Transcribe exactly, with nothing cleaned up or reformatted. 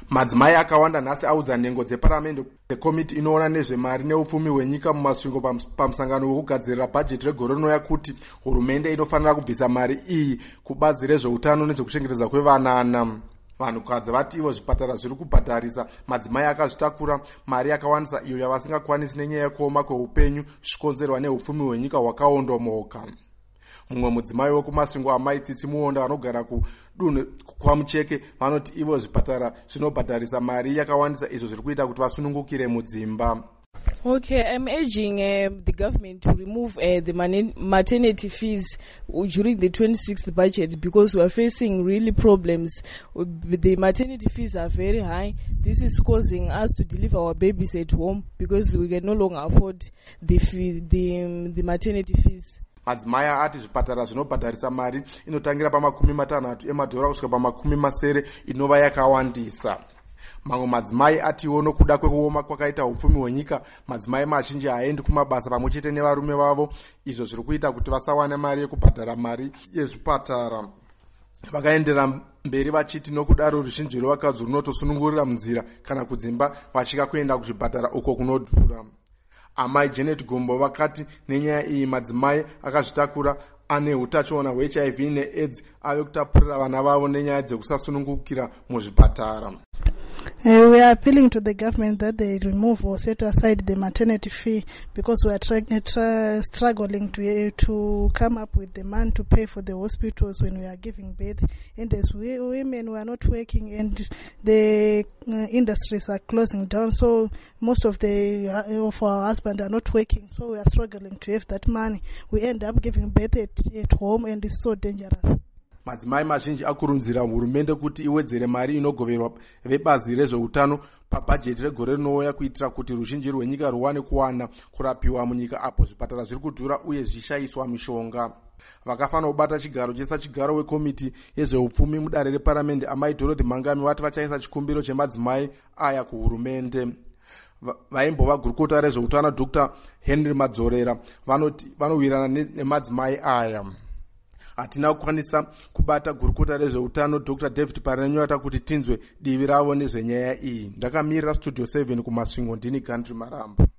Madzimai akawanda nhasi audza nhengo dzeparamende dzekomiti inoona nezvemari neupfumi hwenyika mumasvingo pamusangano wekugadzirira bhajeti regore rinouya kuti hurumende inofanira kubvisa mari iyi kubazi rezveutano nezvekuchengetedza kwevanana. Vanhukadzi vati ivo zvipatara zviri kubhadharisa madzimai akazvitakura mari yakawandisa iyo yavasingakwanisi nenyaya yekuoma kweupenyu zvichikonzerwa neupfumi hwenyika hwakaondomoka. Mumwe mudzimai wekumasvingo amai Tsitsi Muonda vanogara kudunhu kwaMucheke vanoti ivo zvipatara zvinobhadharisa mari yakawandisa izvo zviri kuita kuti vasunungukire mudzimba. Okay, I'm urging uh, the government to remove uh, the maternity fees during the twenty-sixth budget because we are facing really problems. The maternity fees are very high. This is causing us to deliver our babies at home because we can no longer afford the fee, the, um, the maternity fees. Madzimai ati zvipatara zvinobhadharisa mari inotangira pamakumi matanhatu emadhora kusvika pamakumi masere inova yakawandisa. Mamwe madzimai atiwo nokuda kwekuoma kwakaita upfumi hwenyika madzimai mazhinji haaendi kumabasa pamwe chete nevarume vavo izvo zviri kuita kuti vasawane mari yekubhadhara mari yezvipatara. Vakaendera mberi vachiti nokudaro ruzhinji rwevakadzi runotosunungurira munzira kana kudzimba vachika kuenda kuzvipatara uko kunodhura. Amai Janet Gombo vakati nenyaya iyi madzimai akazvitakura ane utachiona hwe-H I V ne-AIDS ave kutapurira vana vavo nenyaya dzekusasunungukira muzvipatara. Uh, we are appealing to the government that they remove or set aside the maternity fee because we are tra- tra- struggling to uh, to come up with the money to pay for the hospitals when we are giving birth. And as we women, we are not working, and the uh, industries are closing down. So most of the uh, of our husbands are not working. So we are struggling to have that money. We end up giving birth at, at home, and it's so dangerous. Madzimai mazhinji akurunzira hurumende kuti iwedzere mari inogoverwa vebazi rezveutano pabhajeti regore rinouya kuitira kuti ruzhinji rwenyika ruwane kuwana kurapiwa munyika apo zvipatara zviri kudhura uye zvishayiswa mishonga. Vakafanira kubata chigaro chesa chigaro wekomiti yezveupfumi mudare reparamende amai Dorothy Mangami vati vachaisa chikumbiro chemadzimai aya kuhurumende. Vaimbova gurukota rezveutano Doctor Henry Madzorera vanoti vanowirana nemadzimai aya. Hatina kukwanisa kubata gurukota rezveutano Doctor David Paranyoata kuti tinzwe divi ravo nezvenyaya iyi. Ndakamirira Studio seven kumasvingo ndini Country Marambo.